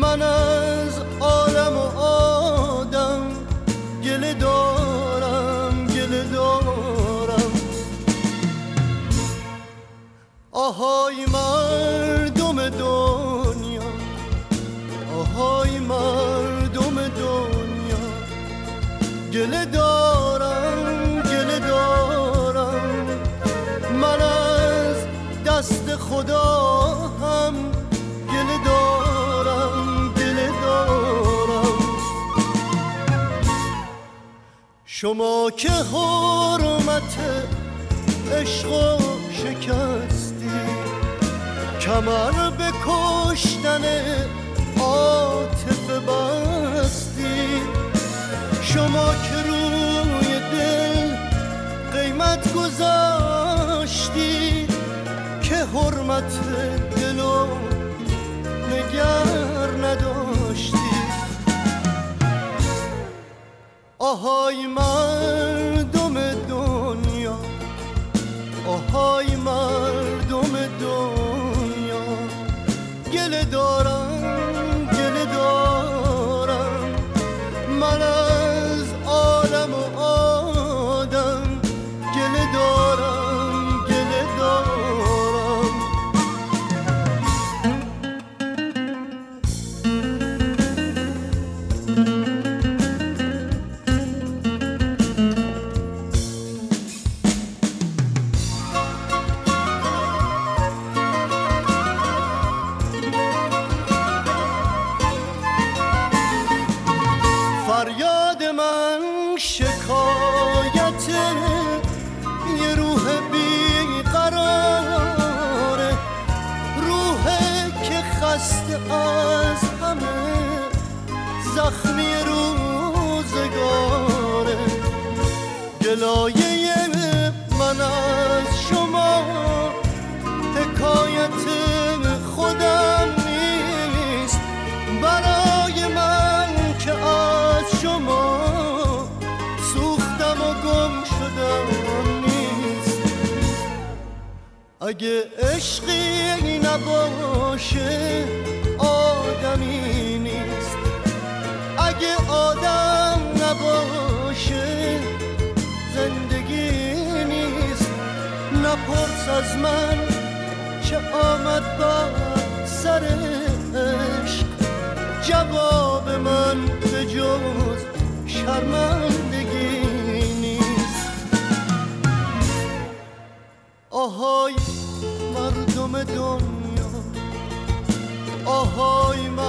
من از عالم و آدم گله دارم، گله دارم. آهای مردم دنیا، آهای مردم دنیا، گله دارم، گله دارم. من از دست خدا هم گله دارم، گله دارم. شما که حرمت عشق شکستی، کمر به کشتن عاطفه بستی. شما که روی دل قیمت گذاشتی، که حرمت دلو نگر نداشتی. آهای مردم دنیا، آهای مردم دنیا، گله دارم، گله دارم. من از عالم و آدم گله دارم، گله دارم. فریاد من شکایت یه روح بیقراره، روحه که خسته از همه زخمی روزگاره. گلایه من از شما حکایت خودم نیست، برای من که از شما سوختم و گم شدم نیست. اگه عشقی نباشه آدمی نیست، اگه آدم نباشه زندگی نیست. نپرس از من چه آمد با سر عشق، جواب من به جز شرمندگی نیست. آهای مردم دنیا، آهای